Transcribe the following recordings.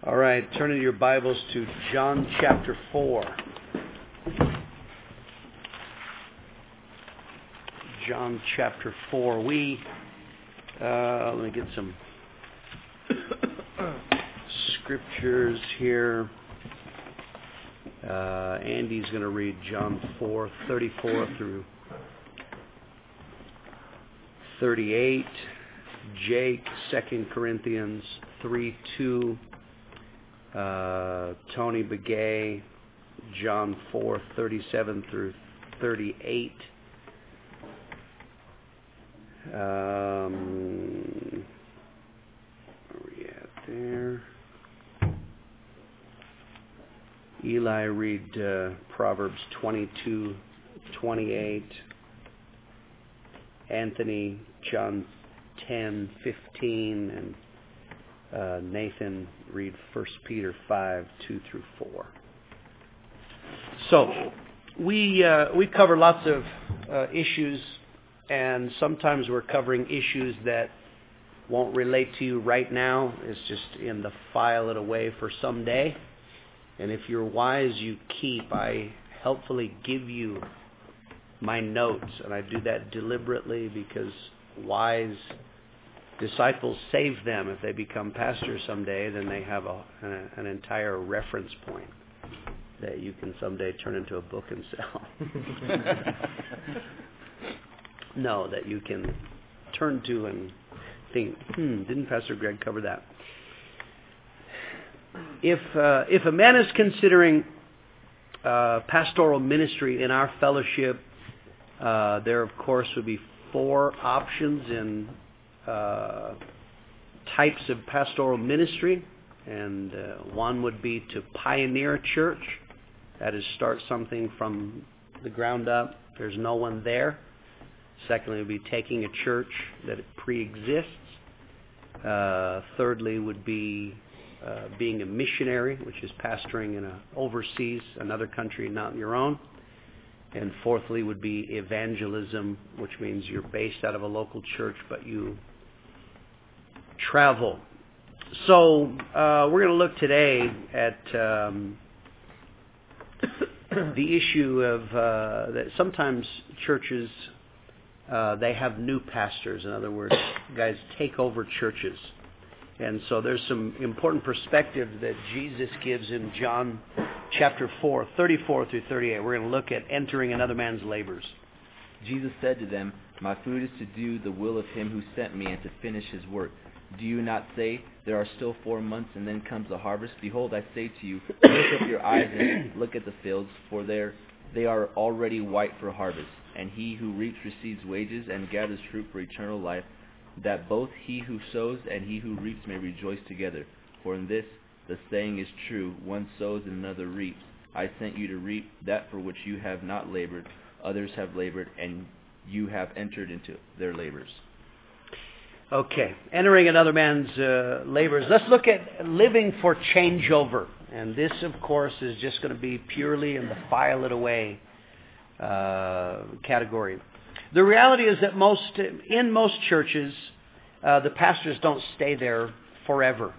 All right, turning your Bibles to John chapter 4. John chapter 4. Let me get some scriptures here. Andy's going to read John 4:34 through 38. Jake, 2 Corinthians 3:2. Tony Begay, John 4:37 through 38. Where are we at there? Eli, read Proverbs 22:28. Anthony, John 10:15, and Nathan, read 1 Peter 5:2 through 4. So we cover lots of issues, and sometimes we're covering issues that won't relate to you right now. It's just in the file it away for someday. And if you're wise, you keep. I helpfully give you my notes, and I do that deliberately because wise disciples save them. If they become pastors someday, then they have an entire reference point that you can someday turn into a book and sell. No, that you can turn to and think, didn't Pastor Greg cover that? If a man is considering pastoral ministry in our fellowship, there of course would be 4 options in types of pastoral ministry, and one would be to pioneer a church, that is, start something from the ground up. There's no one there. Secondly, would be taking a church that pre-exists. Thirdly, would be being a missionary, which is pastoring in overseas, another country, not your own. And fourthly would be evangelism, which means you're based out of a local church, but you travel. So we're going to look today at the issue of that sometimes churches, they have new pastors. In other words, guys take over churches. And so there's some important perspective that Jesus gives in John chapter 4, 34 through 38. We're going to look at entering another man's labors. Jesus said to them, "My food is to do the will of him who sent me and to finish his work. Do you not say, there are still 4 months and then comes the harvest? Behold, I say to you, lift up your eyes and look at the fields, for they are already white for harvest. And he who reaps receives wages and gathers fruit for eternal life, that both he who sows and he who reaps may rejoice together. For in this the saying is true, one sows and another reaps. I sent you to reap that for which you have not labored. Others have labored, and you have entered into their labors." Okay, entering another man's labors. Let's look at living for changeover. And this, of course, is just going to be purely in the file it away category. The reality is that in most churches, the pastors don't stay there forever.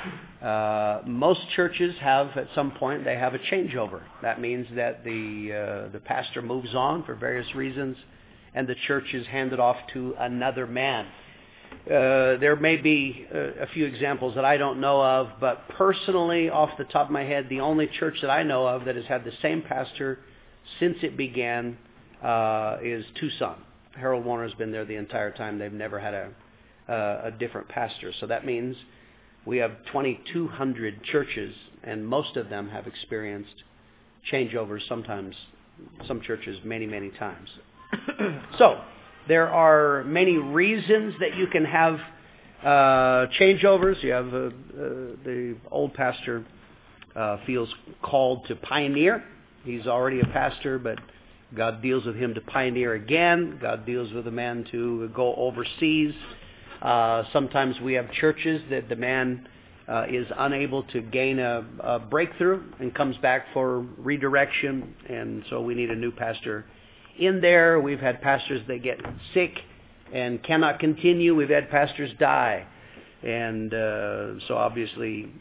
Most churches have, at some point, they have a changeover. That means that the pastor moves on for various reasons, and the church is handed off to another man. There may be a few examples that I don't know of, but personally, off the top of my head, the only church that I know of that has had the same pastor since it began is Tucson. Harold Warner has been there the entire time. They've never had a different pastor. So that means we have 2,200 churches, and most of them have experienced changeovers, sometimes some churches many, many times. So there are many reasons that you can have changeovers. You have the old pastor feels called to pioneer. He's already a pastor, but God deals with him to pioneer again. God deals with a man to go overseas. Sometimes we have churches that the man is unable to gain a breakthrough and comes back for redirection, and so we need a new pastor in there. We've had pastors that get sick and cannot continue. We've had pastors die. And so obviously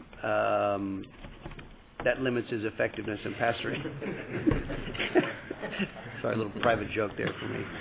that limits his effectiveness in pastoring. Sorry, a little private joke there for me.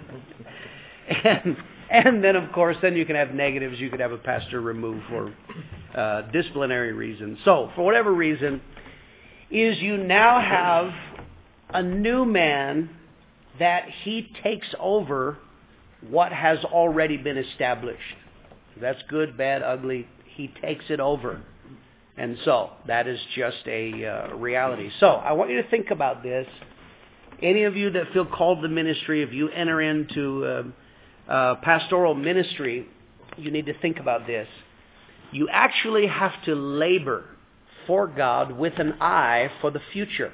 And then, of course, then you can have negatives. You could have a pastor removed for disciplinary reasons. So, for whatever reason, is you now have a new man that he takes over what has already been established. That's good, bad, ugly. He takes it over. And so, that is just a reality. So, I want you to think about this. Any of you that feel called to ministry, if you enter into pastoral ministry, you need to think about this. You actually have to labor for God with an eye for the future.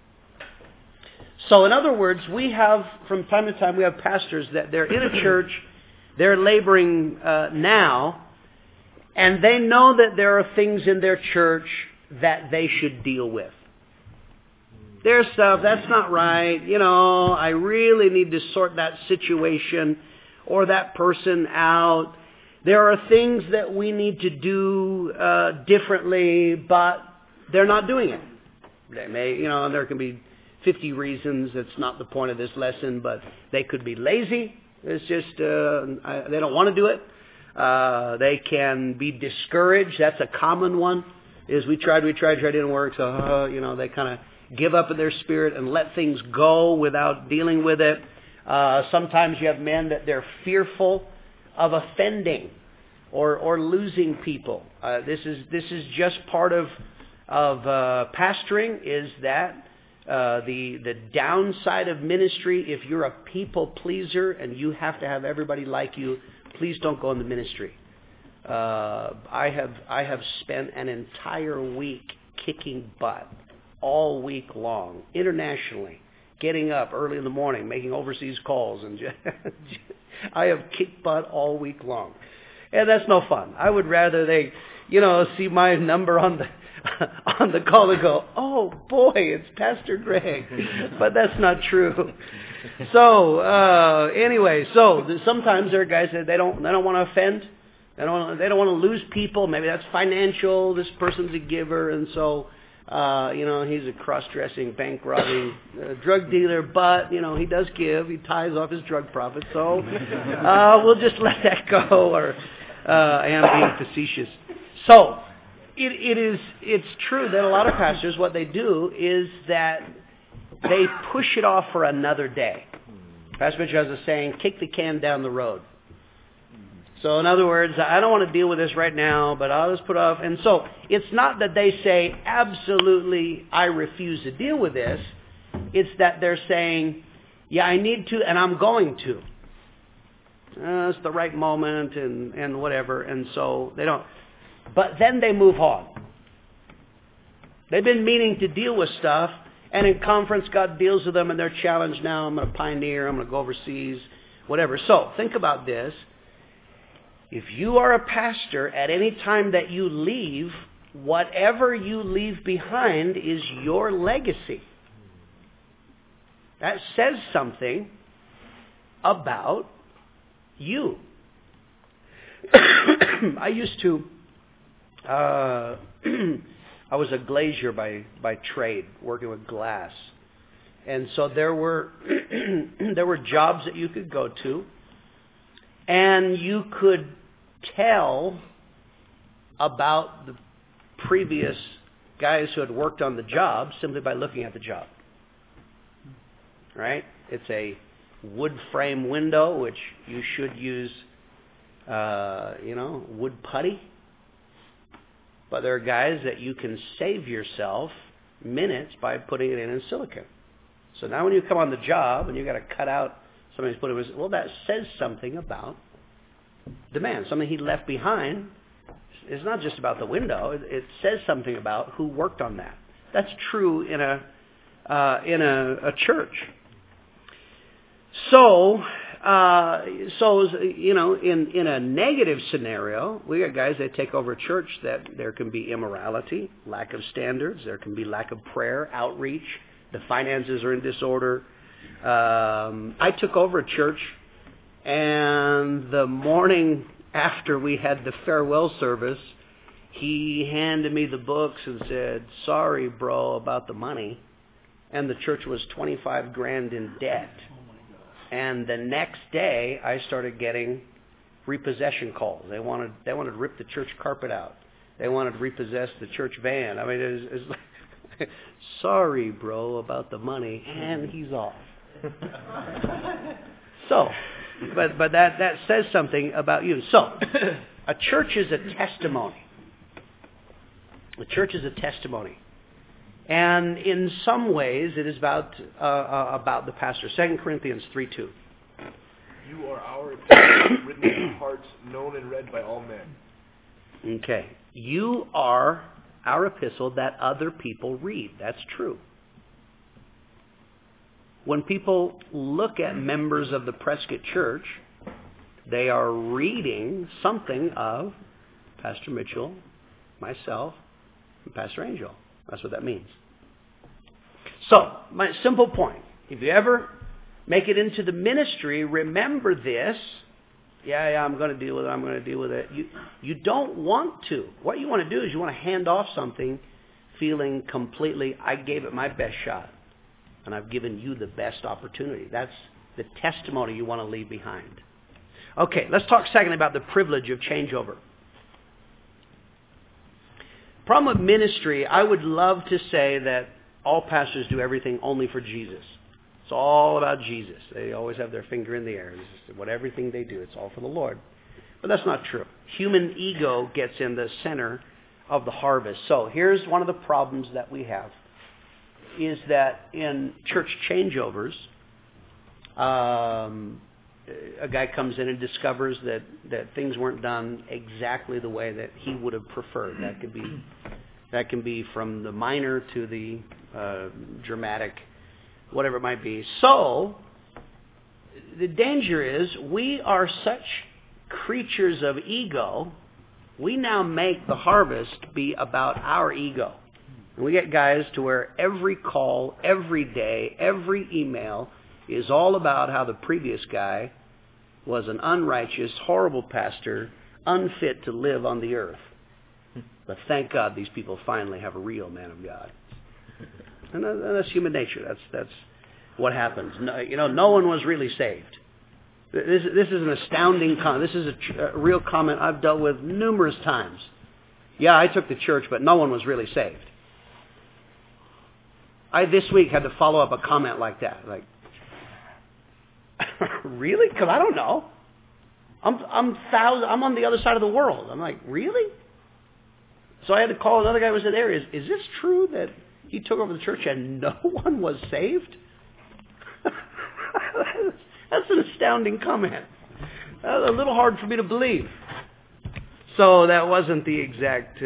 So in other words, we have, from time to time, we have pastors that they're in a church, they're laboring now, and they know that there are things in their church that they should deal with. There's stuff, that's not right, I really need to sort that situation or that person out. There are things that we need to do differently, but they're not doing it. They may, there can be 50 reasons. That's not the point of this lesson, but they could be lazy. It's just, they don't want to do it. They can be discouraged. That's a common one, is we tried, it didn't work, so, they kind of give up in their spirit and let things go without dealing with it. Sometimes you have men that they're fearful of offending or losing people. This is just part of pastoring, is that the downside of ministry. If you're a people pleaser and you have to have everybody like you, please don't go into ministry. I have spent an entire week kicking butt all week long, internationally, getting up early in the morning, making overseas calls, and I have kicked butt all week long. And that's no fun. I would rather they, see my number on the call and go, oh boy, it's Pastor Greg. But that's not true. So, anyway, sometimes there are guys that they don't want to offend. They don't want to lose people. Maybe that's financial. This person's a giver, and so he's a cross-dressing, bank-robbing drug dealer, but, he does give. He tithes off his drug profits, so we'll just let that go, or I am being facetious. So, it's true that a lot of pastors, what they do is that they push it off for another day. Pastor Mitchell has a saying, kick the can down the road. So in other words, I don't want to deal with this right now, but I'll just put it off. And so it's not that they say, absolutely, I refuse to deal with this. It's that they're saying, yeah, I need to, and I'm going to. It's the right moment and whatever. And so they don't. But then they move on. They've been meaning to deal with stuff, and in conference, God deals with them, and they're challenged now. I'm going to pioneer. I'm going to go overseas, whatever. So think about this. If you are a pastor, at any time that you leave, whatever you leave behind is your legacy. That says something about you. I used to, I was a glazier by trade, working with glass. And so there were jobs that you could go to, and you could tell about the previous guys who had worked on the job simply by looking at the job. Right? It's a wood frame window, which you should use, wood putty. But there are guys that you can save yourself minutes by putting it in silicon. So now when you come on the job and you got to cut out somebody's put it, well, that says something about the man. Something he left behind. It's not just about the window. It says something about who worked on that. That's true in a church. So in a negative scenario, we got guys that take over a church that there can be immorality, lack of standards, there can be lack of prayer, outreach, the finances are in disorder. I took over a church, and the morning after we had the farewell service, he handed me the books and said, "Sorry, bro, about the money." And the church was $25,000 in debt. And the next day, I started getting repossession calls. They wanted to rip the church carpet out. They wanted to repossess the church van. I mean, it was like, "Sorry, bro, about the money," and he's off. So, but that says something about you. So, a church is a testimony. The church is a testimony. And in some ways, it is about the pastor. 2 Corinthians 3:2. You are our epistle, written in our hearts, known and read by all men. Okay. You are our epistle that other people read. That's true. When people look at members of the Prescott Church, they are reading something of Pastor Mitchell, myself, and Pastor Angel. That's what that means. So, my simple point. If you ever make it into the ministry, remember this. Yeah, I'm going to deal with it. You don't want to. What you want to do is you want to hand off something feeling completely, I gave it my best shot. And I've given you the best opportunity. That's the testimony you want to leave behind. Okay, let's talk secondly about the privilege of changeover. Problem with ministry, I would love to say that all pastors do everything only for Jesus. It's all about Jesus. They always have their finger in the air. Everything they do, it's all for the Lord. But that's not true. Human ego gets in the center of the harvest. So here's one of the problems that we have, is that in church changeovers, a guy comes in and discovers that things weren't done exactly the way that he would have preferred. That can be from the minor to the dramatic, whatever it might be. So, the danger is we are such creatures of ego, we now make the harvest be about our ego. And we get guys to where every call, every day, every email is all about how the previous guy was an unrighteous, horrible pastor, unfit to live on the earth. But thank God these people finally have a real man of God. And that's human nature. That's what happens. No one was really saved. This is an astounding comment. This is a real comment I've dealt with numerous times. Yeah, I took the church, but no one was really saved. I this week had to follow up a comment like that. Like, really? Because I don't know. I'm on the other side of the world. I'm like, really? So I had to call another guy who was in there. Is this true that he took over the church and no one was saved? That's an astounding comment. That was a little hard for me to believe. So that wasn't the exact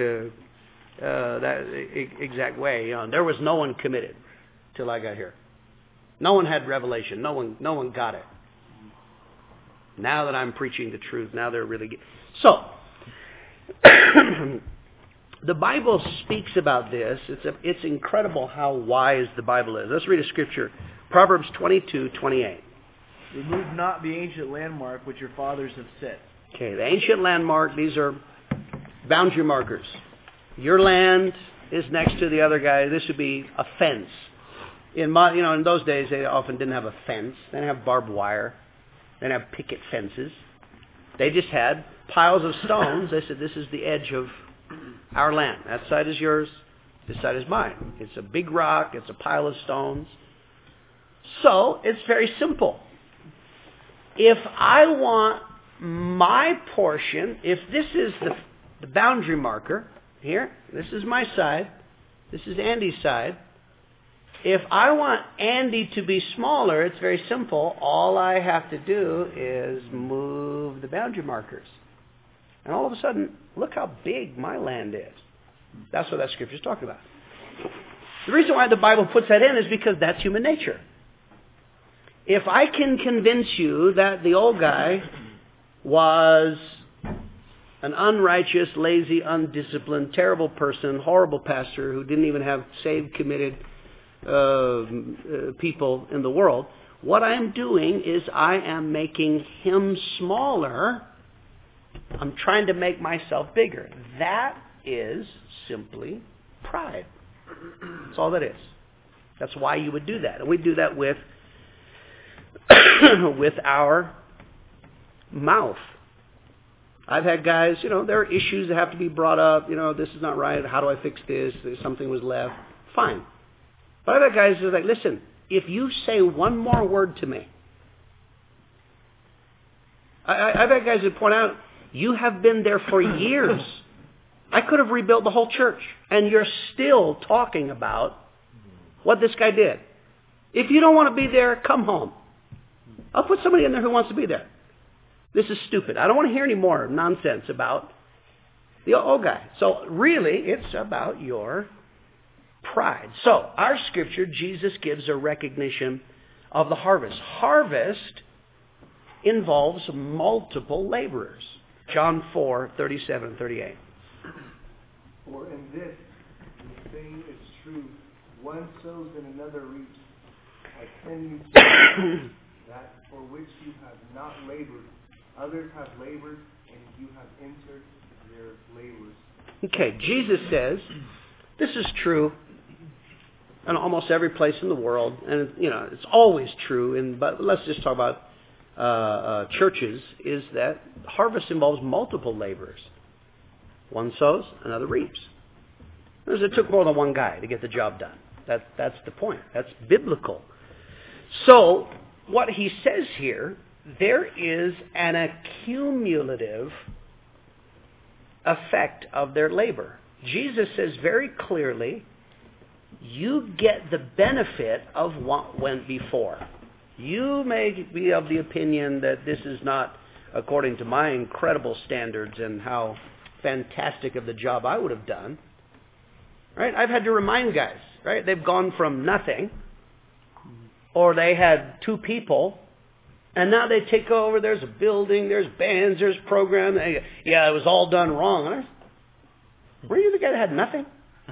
exact way. There was no one committed till I got here. No one had revelation. No one got it. Now that I'm preaching the truth, now they're really so. The Bible speaks about this. It's incredible how wise the Bible is. Let's read a scripture. Proverbs 22:28. Remove not the ancient landmark which your fathers have set. Okay, the ancient landmark, these are boundary markers. Your land is next to the other guy. This would be a fence. In those days, they often didn't have a fence. They didn't have barbed wire. They didn't have picket fences. They just had piles of stones. They said, this is the edge of our land. That side is yours. This side is mine. It's a big rock. It's a pile of stones. So, it's very simple. If I want my portion, if this is the boundary marker, here, this is my side, this is Andy's side. If I want Andy to be smaller, it's very simple. All I have to do is move the boundary markers. And all of a sudden, look how big my land is. That's what that scripture is talking about. The reason why the Bible puts that in is because that's human nature. If I can convince you that the old guy was an unrighteous, lazy, undisciplined, terrible person, horrible pastor who didn't even have saved, committed people in the world, what I'm doing is I am making him smaller I'm trying to make myself bigger. That is simply pride. That's all that is. That's why you would do that. And we do that with with our mouth. I've had guys, there are issues that have to be brought up. This is not right. How do I fix this? Something was left. Fine. But I've had guys who are like, listen, if you say one more word to me, I've had guys who point out, you have been there for years. I could have rebuilt the whole church, and you're still talking about what this guy did. If you don't want to be there, come home. I'll put somebody in there who wants to be there. This is stupid. I don't want to hear any more nonsense about the old guy. So really, it's about your pride. So our scripture, Jesus gives a recognition of the harvest. Harvest involves multiple laborers. John 4:37 and 38. For in this, the saying is true, one sows and another reaps. I tell you that for which you have not labored, others have labored, and you have entered their labors. Okay, Jesus says, this is true in almost every place in the world, and it's always true, but let's just talk about churches, is that harvest involves multiple laborers. One sows, another reaps. It took more than one guy to get the job done. That's the point. That's biblical. So, what he says here, there is an accumulative effect of their labor. Jesus says very clearly, you get the benefit of what went before. You may be of the opinion that this is not according to my incredible standards and how fantastic of the job I would have done. Right? I've had to remind guys, right? They've gone from nothing, or they had 2 people, and now they take over. There's a building, there's bands, there's programs. Yeah, it was all done wrong. Were you the guy that had nothing?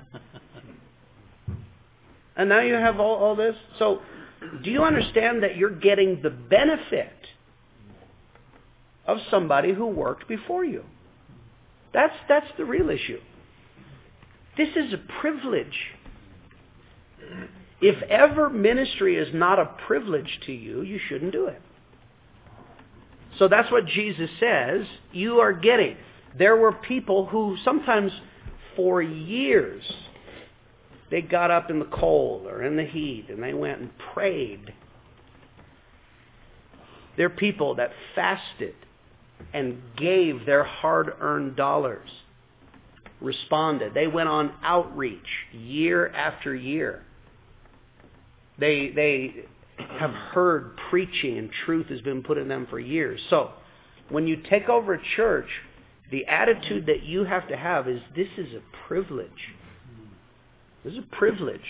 And now you have all this? So, do you understand that you're getting the benefit of somebody who worked before you? That's the real issue. This is a privilege. If ever ministry is not a privilege to you, you shouldn't do it. So that's what Jesus says you are getting. There were people who sometimes for years they got up in the cold or in the heat and they went and prayed. There are people that fasted and gave their hard-earned dollars, responded. They went on outreach year after year. They have heard preaching and truth has been put in them for years. So, when you take over a church, the attitude that you have to have is, this is a privilege. This is a privilege.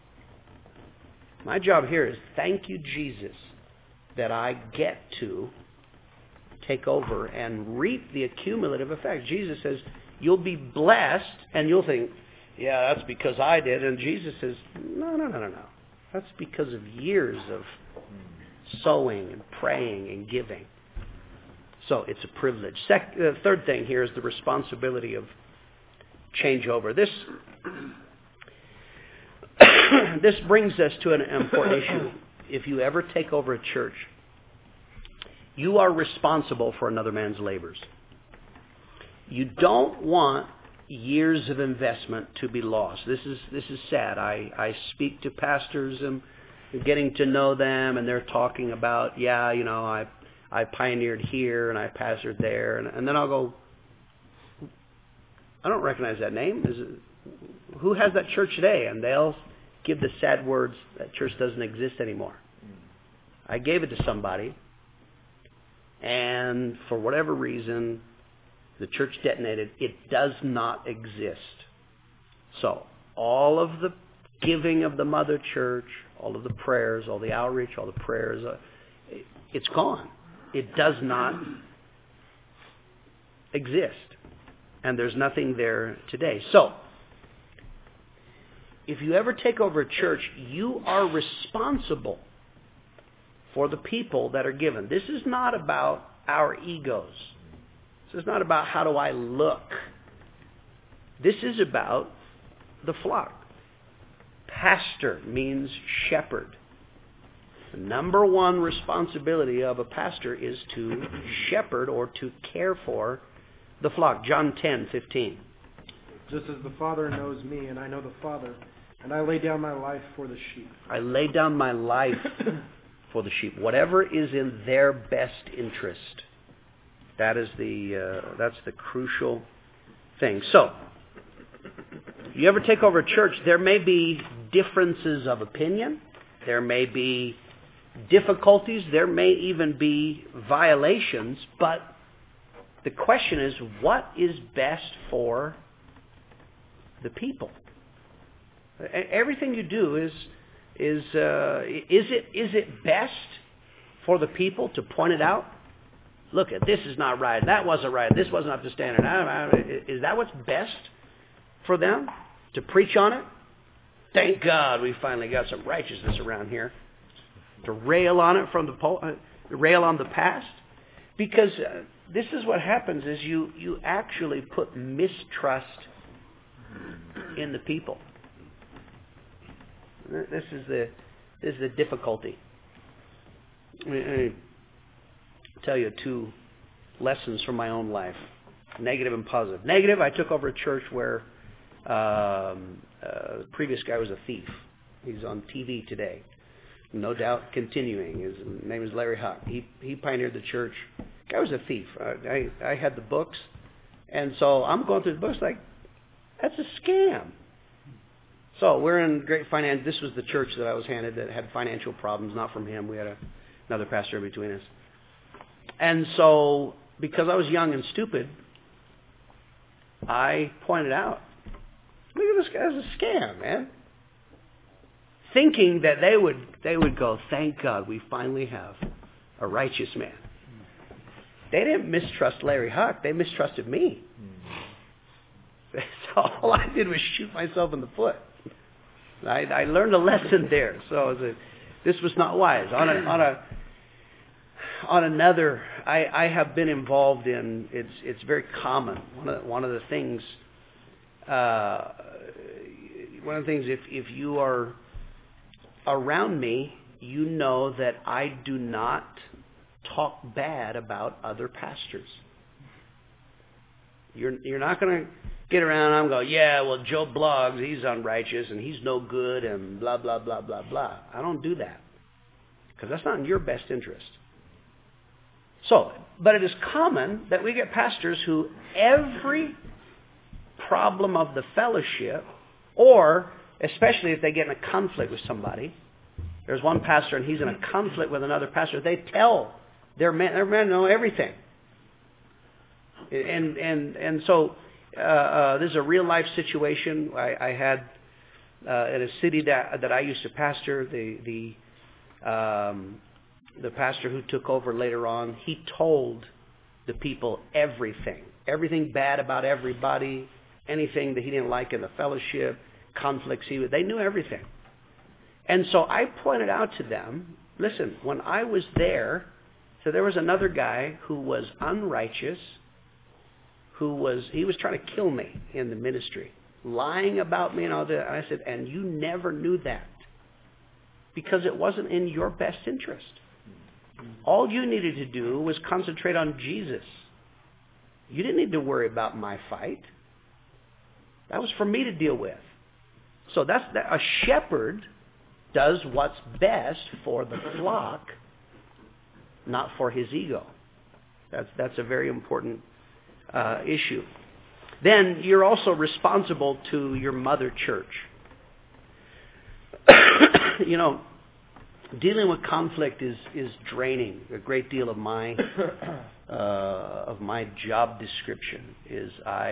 My job here is, thank you, Jesus, that I get to take over and reap the accumulative effect. Jesus says, you'll be blessed, and you'll think, yeah, that's because I did. And Jesus says, no. That's because of years of sowing and praying and giving. So it's a privilege. The third thing here is the responsibility of changeover. This brings us to an important issue. If you ever take over a church, you are responsible for another man's labors. You don't want years of investment to be lost. This is sad. I speak to pastors and getting to know them, and they're talking about, I pioneered here and I pastored there, and then I'll go, I don't recognize that name. Who has that church today? And they'll give the sad words, that church doesn't exist anymore. I gave it to somebody, and for whatever reason, the church detonated. It does not exist. So, all of the giving of the mother church, all of the prayers, all the outreach, all the prayers, it's gone. It does not exist. And there's nothing there today. So, if you ever take over a church, you are responsible for the people that are given. This is not about our egos. is not about how do I look. This is about the flock. Pastor means shepherd. The number one responsibility of a pastor is to shepherd or to care for the flock. John 10:15. Just as the Father knows me, and I know the Father, and I lay down my life for the sheep. I lay down my life for the sheep. Whatever is in their best interest. That's the crucial thing. So, you ever take over a church, there may be differences of opinion. There may be difficulties. There may even be violations. But the question is, what is best for the people? Everything you do is it best for the people to point it out? Look, this is not right. That wasn't right. This wasn't up to standard. Is that what's best for them? To preach on it? Thank God we finally got some righteousness around here. To rail on it rail on the past? Because this is what happens: is you actually put mistrust in the people. This is the difficulty. Let me tell you two lessons from my own life, negative and positive. Negative: I took over a church where the previous guy was a thief. He's on TV today, no doubt continuing. His name is Larry Huck. He pioneered the church. Guy was a thief. I had the books, and so I'm going through the books like, that's a scam. So we're in great finance. This was the church that I was handed that had financial problems, not from him. We had another pastor between us. And so, because I was young and stupid, I pointed out, look at this guy's a scam, man. Thinking that they would go, thank God we finally have a righteous man. They didn't mistrust Larry Huck. They mistrusted me. So all I did was shoot myself in the foot. I learned a lesson there. So this was not wise. On another, I have been involved in. It's very common. One of the things. If you are around me, you know that I do not talk bad about other pastors. You're not going to get around and I'm going, yeah, well, Joe Bloggs, he's unrighteous and he's no good and blah, blah, blah, blah, blah. I don't do that because that's not in your best interest. So, but it is common that we get pastors who every problem of the fellowship, or especially if they get in a conflict with somebody, there's one pastor and he's in a conflict with another pastor, they tell their men know everything. And so this is a real life situation. I had in a city that I used to pastor, the pastor who took over later on, he told the people everything bad about everybody, anything that he didn't like in the fellowship, conflicts, they knew everything. And so I pointed out to them, listen, when I was there, so there was another guy who was unrighteous, he was trying to kill me in the ministry, lying about me and all that. I said, and you never knew that because it wasn't in your best interest. All you needed to do was concentrate on Jesus. You didn't need to worry about my fight. That was for me to deal with. So a shepherd does what's best for the flock, not for his ego. That's a very important issue. Then you're also responsible to your mother church. Dealing with conflict is draining. A great deal of my job description is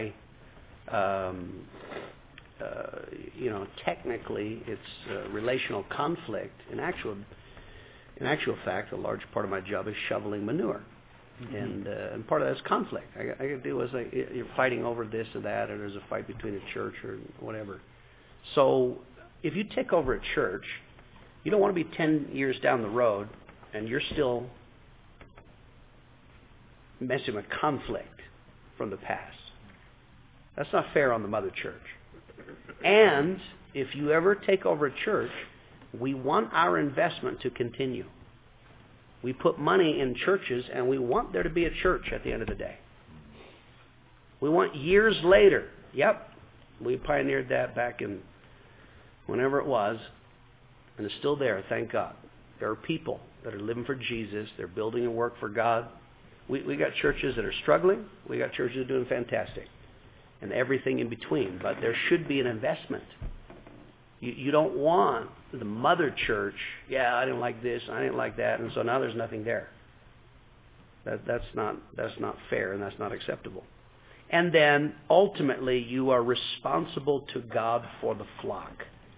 technically it's relational conflict. In actual fact, a large part of my job is shoveling manure. Mm-hmm. And part of that is conflict. I got to deal with you're fighting over this or that, or there's a fight between a church or whatever. So if you take over a church, you don't want to be 10 years down the road and you're still messing with conflict. from the past. That's not fair on the mother church. And if you ever take over a church, we want our investment to continue. We put money in churches, and we want there to be a church at the end of the day. We want years later. Yep, we pioneered that back in whenever it was, and it's still there, thank God. There are people that are living for Jesus. They're building a work for God. We got churches that are struggling. We got churches that are doing fantastic. And everything in between. But there should be an investment. You don't want the mother church, I didn't like this, I didn't like that, and so now there's nothing there. That's not fair, and that's not acceptable. And then, ultimately, you are responsible to God for the flock.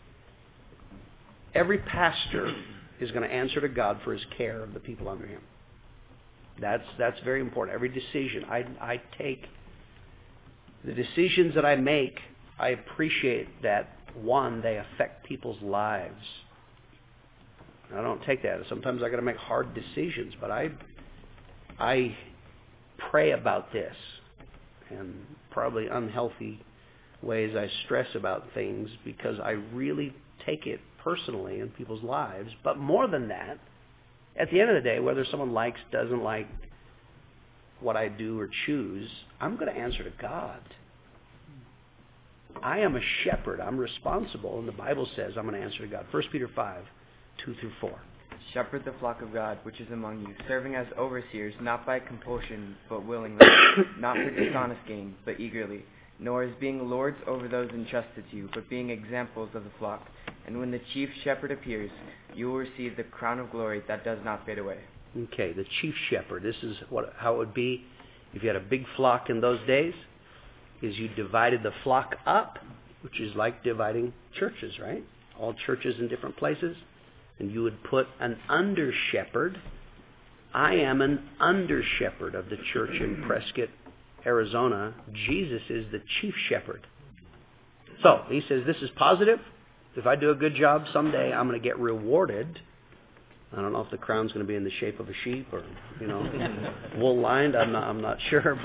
Every pastor is going to answer to God for his care of the people under him. That's very important. Every decision I take, the decisions that I make, I appreciate that, one, they affect people's lives. I don't take that. Sometimes I got to make hard decisions, but I pray about this, and probably unhealthy ways I stress about things because I really take it personally in people's lives. But more than that, at the end of the day, whether someone likes, doesn't like what I do or choose, I'm going to answer to God. I am a shepherd. I'm responsible, and the Bible says I'm going to answer to God. 1 Peter 5, 2-4. Shepherd the flock of God, which is among you, serving as overseers, not by compulsion, but willingly, not for dishonest gain, but eagerly, nor as being lords over those entrusted to you, but being examples of the flock. And when the chief shepherd appears, you will receive the crown of glory that does not fade away. Okay, the chief shepherd. This is how it would be if you had a big flock in those days, is you divided the flock up, which is like dividing churches, right? All churches in different places. And you would put an under-shepherd. I am an under-shepherd of the church in Prescott, Arizona. Jesus is the chief shepherd. So, he says this is positive. If I do a good job, someday I'm going to get rewarded. I don't know if the crown's going to be in the shape of a sheep or, wool-lined. I'm not sure,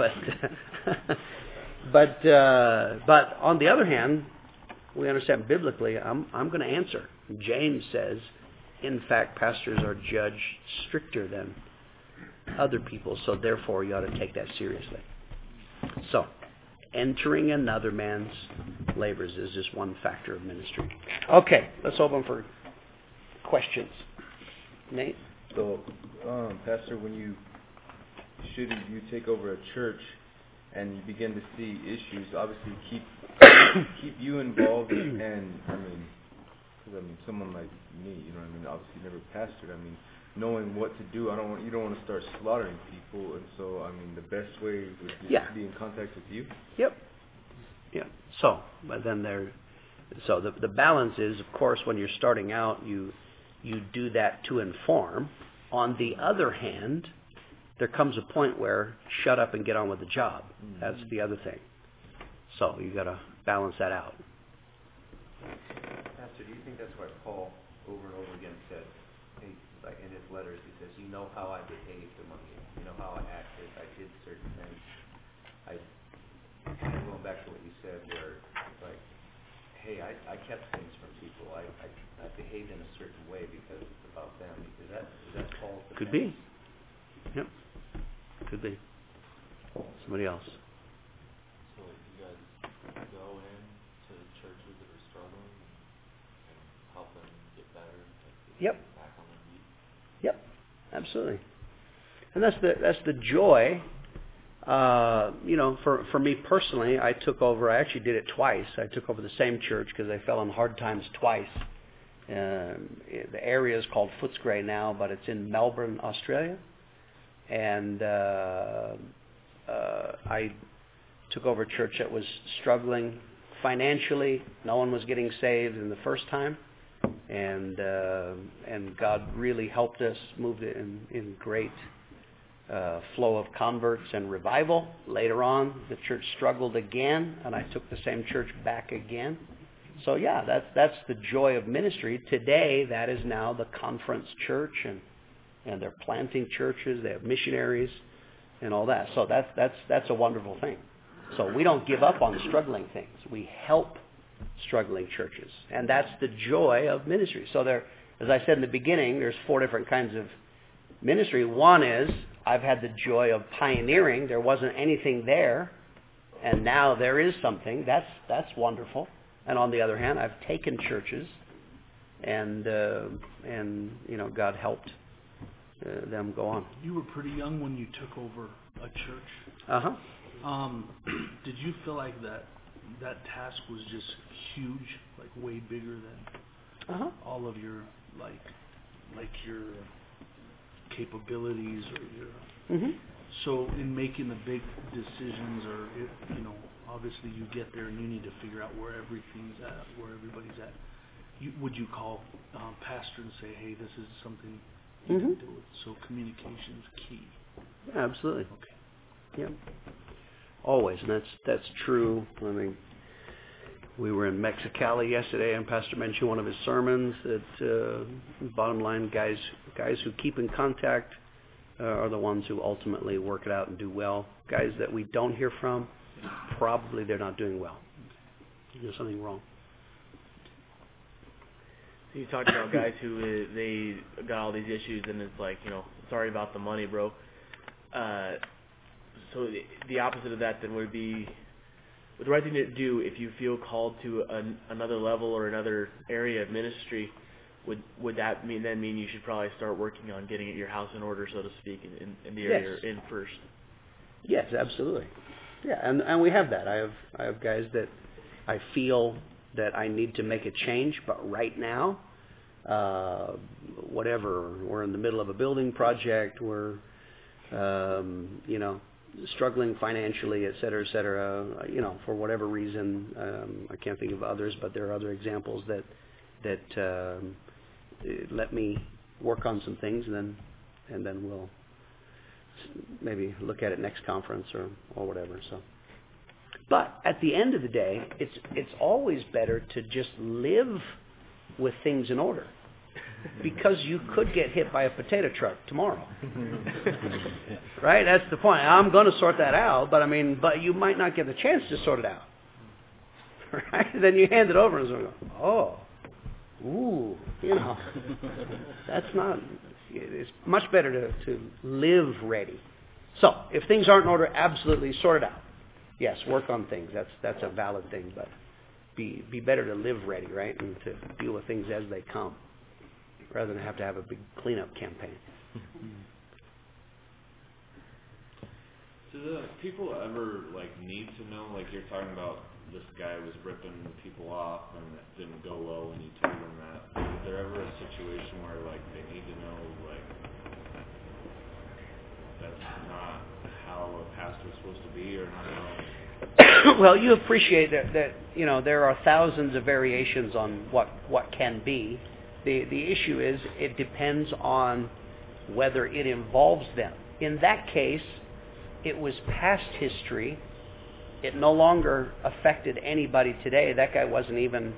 but on the other hand, we understand biblically, I'm going to answer. James says, in fact, pastors are judged stricter than other people, so therefore you ought to take that seriously. So, entering another man's labors is just one factor of ministry. Okay, let's open for questions. Nate? So, Pastor, when you take over a church and you begin to see issues, obviously keep you involved, and someone like me, obviously never pastored. Knowing what to do, you don't want to start slaughtering people, and so the best way would be to be in contact with you. Yep. Yeah. So, but then the balance is, of course, when you're starting out, you do that to inform. On the other hand, there comes a point where shut up and get on with the job. That's the other thing. So you got to balance that out. Pastor, do you think that's why Paul over and over again said, in his letters, he says, you know how I behaved among you. You know how I acted. I did certain things. Kind of going back to what you said where, hey, I kept things from people. I behaved in a certain way because it's about them. Is that Paul's defense? Could be. Yep. Could be. Somebody else. So you guys go in to churches that are struggling and help them get better? Yep. Back on their feet? Yep. Absolutely. And that's the joy. For me personally, I actually did it twice. I took over the same church because I fell on hard times twice. The area is called Footscray now, but it's in Melbourne, Australia. And I took over a church that was struggling financially. No one was getting saved in the first time. And God really helped us, moved it in great flow of converts and revival. Later on, the church struggled again, and I took the same church back again. So that's the joy of ministry. Today, that is now the Conference Church, and they're planting churches. They have missionaries. and all that. So that's a wonderful thing. So we don't give up on struggling things. We help struggling churches. And that's the joy of ministry. So there, as I said in the beginning, there's 4 different kinds of ministry. One is I've had the joy of pioneering. There wasn't anything there, and now there is something. That's wonderful. And on the other hand, I've taken churches, and God helped them go on. You were pretty young when you took over a church. Uh-huh. Did you feel like that task was just huge, like way bigger than all of your like your capabilities or your? So in making the big decisions, or obviously you get there and you need to figure out where everything's at, where everybody's at. Would you call pastor and say, hey, this is something you can deal with? So communication is key. Yeah, absolutely. Okay. Yeah. Always, and that's true. I mean, we were in Mexicali yesterday, and Pastor mentioned one of his sermons that bottom line, guys who keep in contact are the ones who ultimately work it out and do well. Guys that we don't hear from, probably they're not doing well. There's something wrong. So you talked about guys who they got all these issues, and it's like, sorry about the money, bro. So the opposite of that then would be, the right thing to do if you feel called to another level or another area of ministry, would that mean you should probably start working on getting your house in order, so to speak, in the area you're in first? Yes, absolutely. Yeah, and we have that. I have guys that I feel that I need to make a change, but right now, whatever, we're in the middle of a building project, we're struggling financially, et cetera, for whatever reason. I can't think of others, but there are other examples that let me work on some things, and then we'll maybe look at it next conference or whatever. So, but at the end of the day, it's always better to just live with things in order. Because you could get hit by a potato truck tomorrow. Right? That's the point. I'm going to sort that out, but you might not get the chance to sort it out. Right? Then you hand it over and go, that's not, it's much better to live ready. So, if things aren't in order, absolutely sort it out. Yes, work on things. That's a valid thing, but be better to live ready, right? And to deal with things as they come, rather than have to have a big cleanup campaign. Do the people ever need to know? You're talking about this guy was ripping people off and it didn't go well when you told them that. Is there ever a situation where they need to know that's not how a pastor's supposed to be, or not how? Well, you appreciate that there are thousands of variations on what can be. The issue is it depends on whether it involves them. In that case, it was past history. It no longer affected anybody today. That guy wasn't even,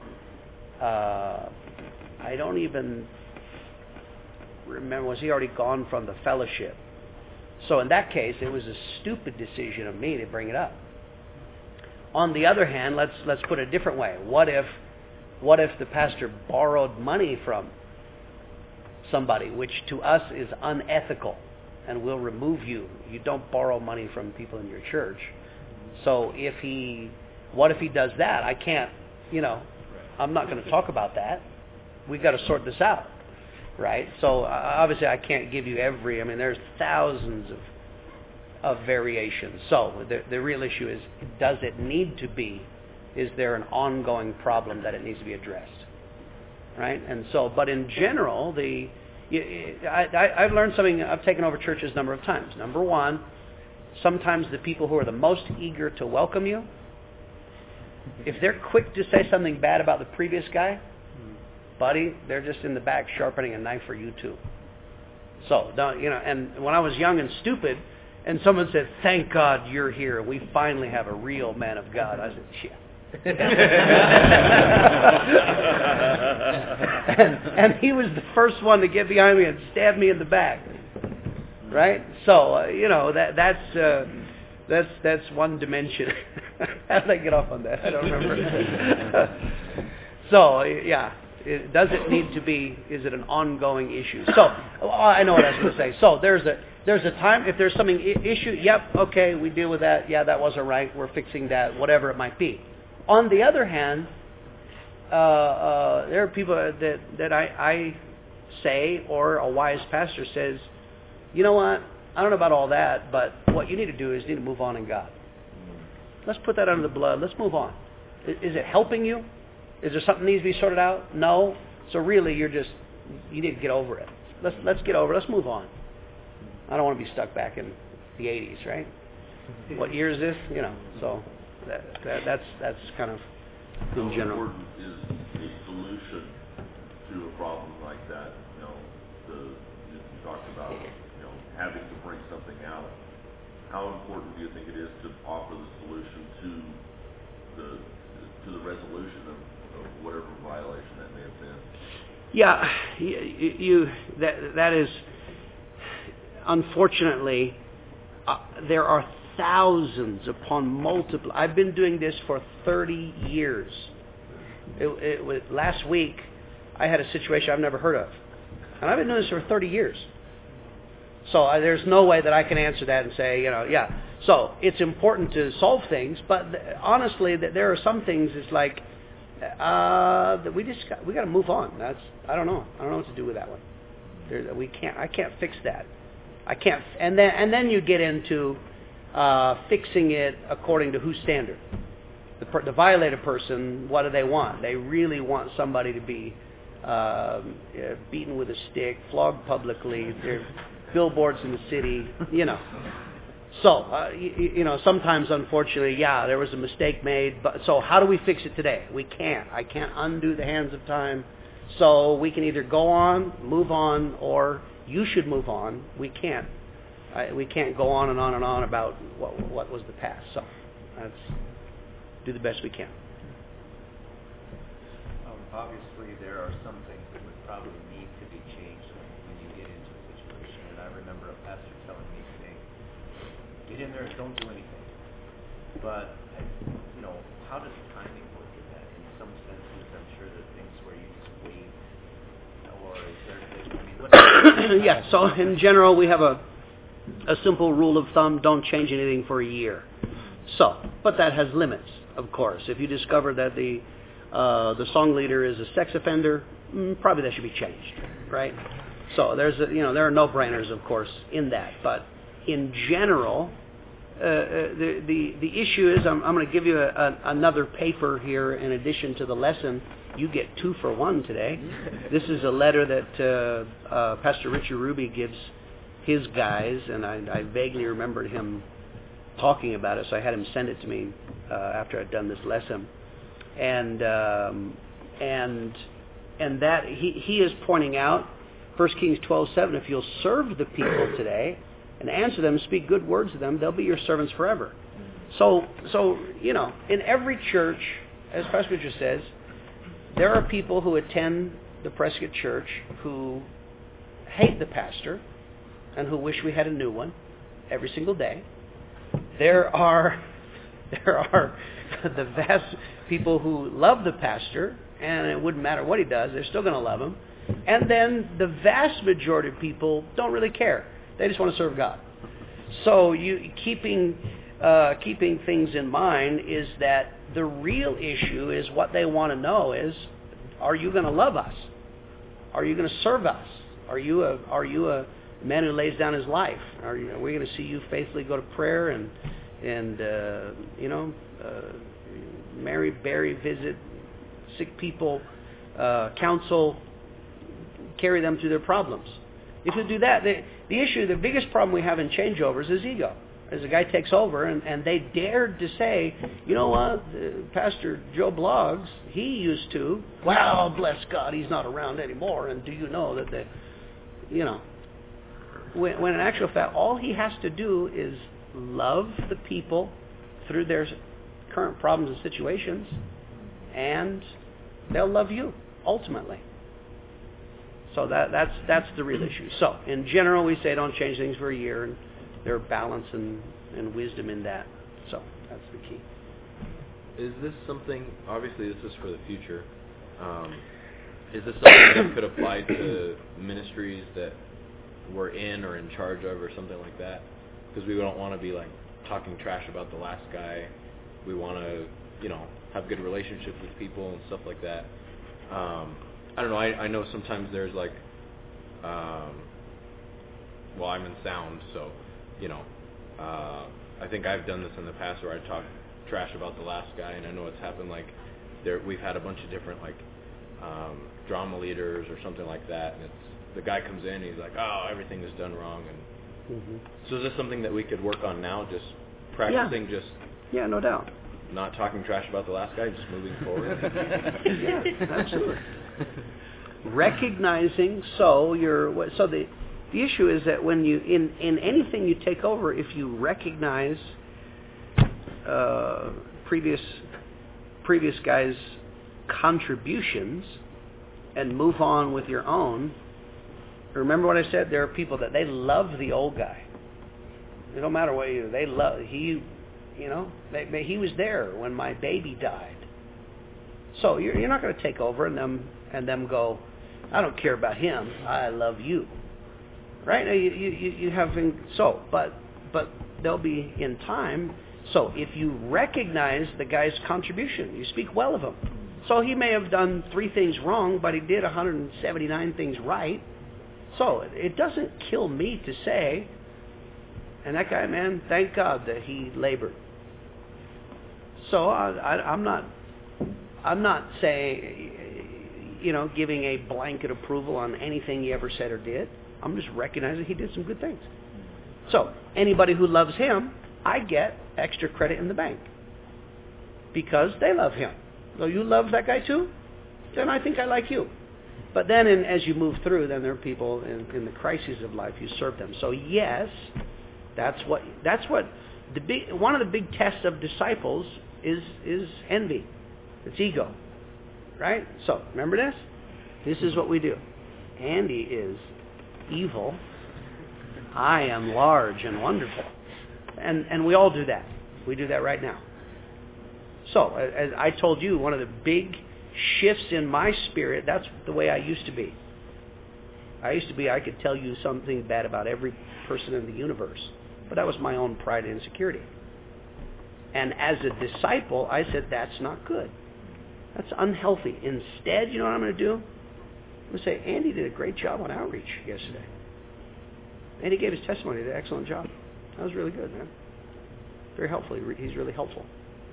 I don't even remember, was he already gone from the fellowship? So in that case, it was a stupid decision of me to bring it up. On the other hand, let's put it a different way. What if the pastor borrowed money from somebody, which to us is unethical, and will remove you? You don't borrow money from people in your church. So what if he does that? I can't, I'm not going to talk about that. We've got to sort this out, right? So obviously I can't give you there's thousands of variations. So the real issue is, does it need to be? Is there an ongoing problem that it needs to be addressed? Right? And so, but in general, I've learned something. I've taken over churches a number of times. Number one, sometimes the people who are the most eager to welcome you, if they're quick to say something bad about the previous guy, buddy, they're just in the back sharpening a knife for you too. So, and when I was young and stupid, and someone said, "Thank God you're here. We finally have a real man of God," I said, "Shit." and he was the first one to get behind me and stab me in the back. right? So that's one dimension. How did I get off on that? I don't remember. So does it need to be? Is it an ongoing issue? So I know what I was going to say. So there's a time if there's something issue. Yep, okay, we deal with that. Yeah, that wasn't right. We're fixing that. Whatever it might be. On the other hand, there are people that I say, or a wise pastor says, you know what? I don't know about all that, but what you need to do is you need to move on in God. Let's put that under the blood. Let's move on. Is it helping you? Is there something that needs to be sorted out? No. So really, you need to get over it. Let's get over it. Let's move on. I don't want to be stuck back in the 80s, right? What year is this? So that's kind of in general. How important is a solution to a problem like that? You talked about having to bring something out. How important do you think it is to offer the solution to the resolution of whatever violation that may have been? Yeah, that is, unfortunately, there are thousands upon multiple. I've been doing this for 30 years. Last week, I had a situation I've never heard of. And I've been doing this for 30 years. So there's no way that I can answer that and say, So it's important to solve things, but honestly, there are some things. It's like that we got to move on. I don't know what to do with that one. I can't fix that. I can't. And then you get into fixing it according to whose standard. The violated person, what do they want? They really want somebody to be beaten with a stick, flogged publicly. There billboards in the city, So, sometimes, unfortunately, there was a mistake made. But so, how do we fix it today? We can't. I can't undo the hands of time. So, we can either go on, move on, or you should move on. We can't. We can't go on and on and on about what was the past. So, let's do the best we can. Obviously, there are some things that would probably need to be changed when you get into a situation. And I remember a pastor telling me, saying, get in there and don't do anything. But, how does timing work in that? In some senses, I'm sure there are things where you just wait. Or is there, so in general, we have a simple rule of thumb, don't change anything for a year. So, but that has limits, of course. If you discover that the song leader is a sex offender, probably that should be changed, right? So there are no-brainers, of course, in that. But in general, the issue is, I'm going to give you another paper here in addition to the lesson. You get 2 for 1 today. This is a letter that Pastor Richard Ruby gives his guys, and I vaguely remembered him talking about it, so I had him send it to me after I'd done this lesson. And that he is pointing out 1 Kings 12:7. If you'll serve the people today and answer them, speak good words to them, they'll be your servants forever. So in every church, as Pastor Richard says, there are people who attend the Prescott Church who hate the pastor and who wish we had a new one every single day. There are the vast people who love the pastor, and it wouldn't matter what he does, they're still going to love him. And then the vast majority of people don't really care. They just want to serve God. So keeping things in mind is that the real issue is what they want to know is, are you going to love us? Are you going to serve us? Are you a man who lays down his life? Are we going to see you faithfully go to prayer and marry, bury, visit sick people, counsel, carry them through their problems? If you do that, the biggest problem we have in changeovers is ego. As a guy takes over and they dared to say, you know what, Pastor Joe Bloggs, he used to, well, bless God, he's not around anymore, and do you know that when in actual fact, all he has to do is love the people through their current problems and situations, and they'll love you, ultimately. So that's the real issue. So in general, we say don't change things for a year, and there are balance and wisdom in that. So that's the key. Is this something, obviously this is for the future, is this something that could apply to ministries that we're in or in charge of or something like that? Because we don't want to be like talking trash about the last guy. We want to, have good relationships with people and stuff like that. I don't know, I know sometimes there's like, I'm in sound, so, I think I've done this in the past where I talk trash about the last guy, and I know it's happened like we've had a bunch of different like drama leaders or something like that, and the guy comes in and he's like, oh, everything is done wrong, and so is this something that we could work on now, just practicing Yeah, no doubt. Not talking trash about the last guy, just moving forward? Yeah, absolutely. Recognizing, the issue is that when you, in anything you take over, if you recognize previous guys' contributions and move on with your own, remember what I said? There are people that they love the old guy. It don't matter what they love. He was there when my baby died. So you're not going to take over and them go, I don't care about him. I love you. Right? Now you have but they'll be in time. So if you recognize the guy's contribution, you speak well of him. So he may have done 3 things wrong, but he did 179 things right. So it doesn't kill me to say, and that guy, man, thank God that he labored. So I'm not saying, giving a blanket approval on anything he ever said or did. I'm just recognizing he did some good things. So anybody who loves him, I get extra credit in the bank because they love him. So you love that guy too? Then I think I like you. But then as you move through, then there are people in the crises of life, you serve them. So yes, that's what one of the big tests of disciples is envy. It's ego. Right? So remember this? This is what we do. Andy is evil. I am large and wonderful. And we all do that. We do that right now. So, as I told you, one of the big shifts in my spirit, that's the way I used to be. I could tell you something bad about every person in the universe. But that was my own pride and insecurity. And as a disciple, I said, that's not good. That's unhealthy. Instead, you know what I'm going to do? I'm going to say, Andy did a great job on outreach yesterday. Andy gave his testimony. He did an excellent job. That was really good, man. Very helpful. He's really helpful.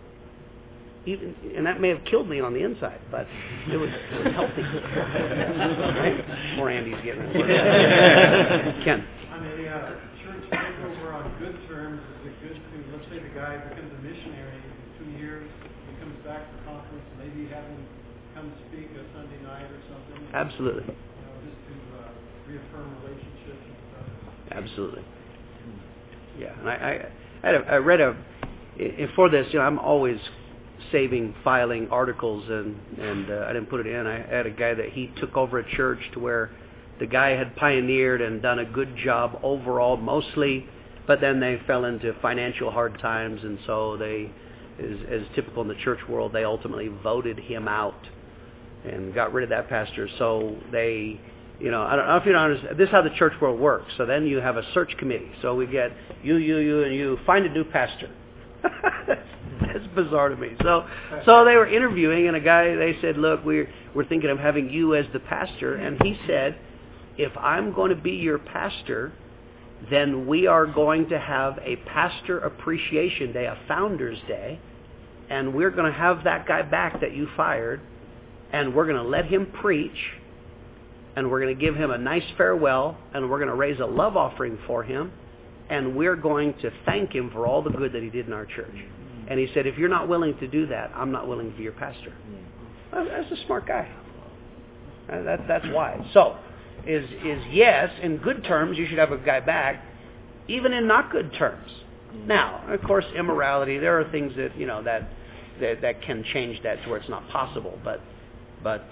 And that may have killed me on the inside, but it was healthy. Right? Poor Andy's getting it. Ken. Church takeover on good terms is a good thing. Let's say the guy becomes a missionary in 2 years, he comes back for conference, maybe have him come speak a Sunday night or something. Absolutely. Just to reaffirm relationships and stuff. Absolutely. Yeah, and I read for this, I'm always filing articles, and I didn't put it in. I had a guy that he took over a church to where the guy had pioneered and done a good job overall mostly, but then they fell into financial hard times, and so they, as typical in the church world, they ultimately voted him out and got rid of that pastor. So they, I don't know if you don't understand, this is how the church world works. So then you have a search committee. So we get you, and you, find a new pastor. That's bizarre to me. So they were interviewing, and a guy, they said, look, we're thinking of having you as the pastor. And he said, if I'm going to be your pastor, then we are going to have a pastor appreciation day, a founder's day, and we're going to have that guy back that you fired, and we're going to let him preach, and we're going to give him a nice farewell, and we're going to raise a love offering for him, and we're going to thank him for all the good that he did in our church. And he said, if you're not willing to do that, I'm not willing to be your pastor. That's a smart guy. That's wise. So, is yes, in good terms, you should have a guy back, even in not good terms. Now, of course, immorality, there are things that, that can change that to where it's not possible. But But,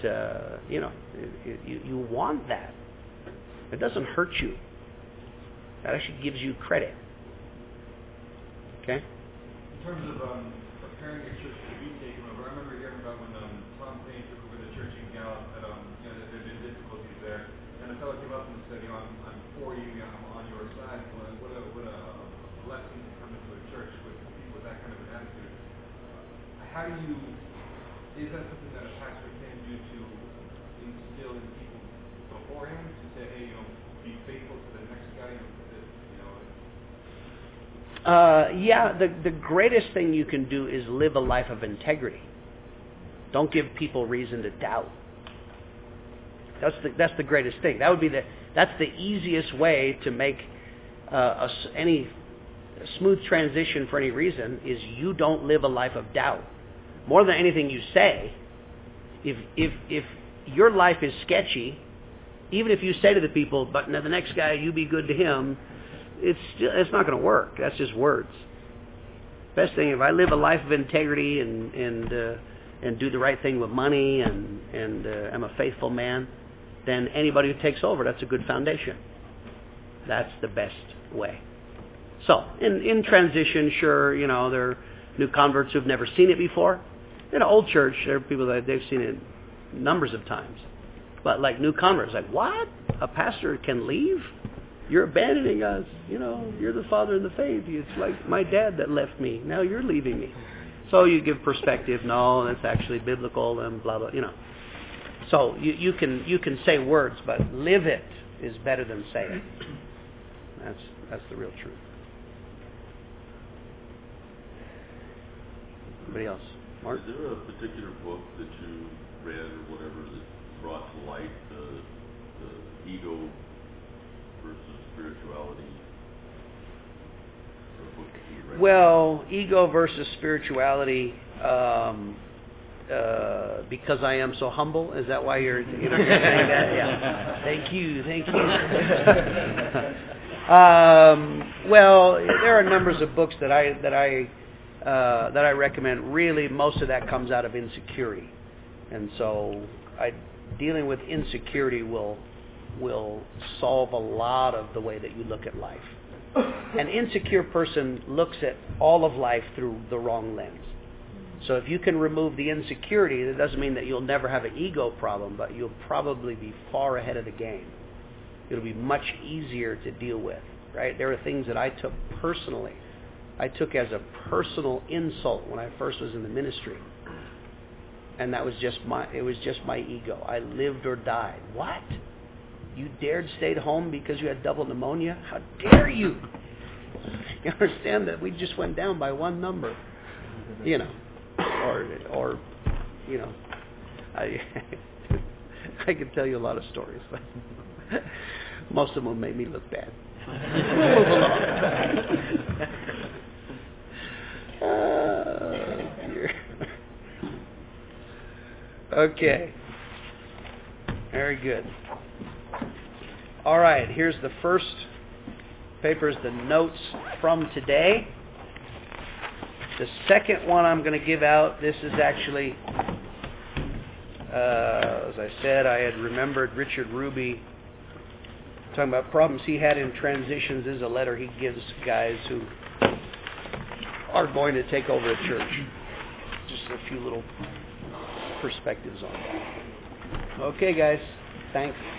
you want that. It doesn't hurt you. That actually gives you credit. Okay? In terms of preparing a church to be taken over, I remember hearing about when Tom Payne took over the church in Gallup, that there had been difficulties there. And a fellow came up and said, I'm for you, I'm on your side. What a blessing to come into a church with people with that kind of an attitude. Is that something that a pastor can do to instill in people beforehand, to say, hey, be faithful to the next guy, the greatest thing you can do is live a life of integrity. Don't give people reason to doubt. That's the greatest thing. That's the easiest way to make any smooth transition for any reason is you don't live a life of doubt. More than anything you say, if your life is sketchy, even if you say to the people, but the next guy, you be good to him, it's not going to work. That's just words. Best thing, if I live a life of integrity and do the right thing with money and I'm a faithful man, then anybody who takes over, that's a good foundation. That's the best way. So, in transition, sure, there are new converts who've never seen it before. In an old church, there are people that they've seen it numbers of times. But like new converts, like, what? A pastor can leave? You're abandoning us. You're the father in the faith. It's like my dad that left me. Now you're leaving me. So you give perspective. No, that's actually biblical and blah, blah, So you can say words, but live it is better than say it. That's the real truth. Anybody else? Mark? Is there a particular book that you read or whatever that brought to light the ego versus spirituality? Or a book that you read? Well, ego versus spirituality, because I am so humble. Is that why you're saying that? Yeah. Thank you. Well, there are numbers of books that I recommend. Really, most of that comes out of insecurity, and so dealing with insecurity will solve a lot of the way that you look at life. An insecure person looks at all of life through the wrong lens. So if you can remove the insecurity, that doesn't mean that you'll never have an ego problem, but you'll probably be far ahead of the game. It'll be much easier to deal with, right? There are things that I took personally. I took as a personal insult when I first was in the ministry. And that was just my ego. I lived or died. What? You dared stay at home because you had double pneumonia? How dare you? You understand that we just went down by one number. Or I could tell you a lot of stories, but most of them made me look bad. Dear. Okay. Very good. All right, here's the first paper, is the notes from today. The second one I'm going to give out, this is actually, as I said, I had remembered Richard Ruby talking about problems he had in transitions. This is a letter he gives guys who are going to take over a church. Just a few little perspectives on that. Okay, guys. Thanks.